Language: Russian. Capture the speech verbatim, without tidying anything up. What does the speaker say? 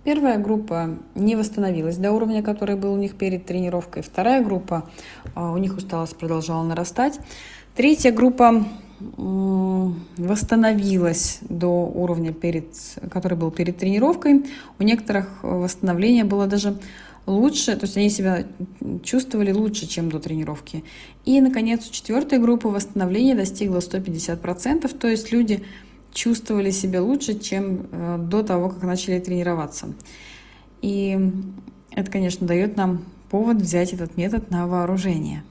Первая группа не восстановилась до уровня, который был у них перед тренировкой. Вторая группа, у них усталость продолжала нарастать. Третья группа восстановилась до уровня, перед, который был перед тренировкой. У некоторых восстановление было даже лучше, то есть они себя чувствовали лучше, чем до тренировки. И, наконец, у четвертой группы восстановление достигло сто пятьдесят процентов, то есть люди чувствовали себя лучше, чем до того, как начали тренироваться. И это, конечно, дает нам повод взять этот метод на вооружение.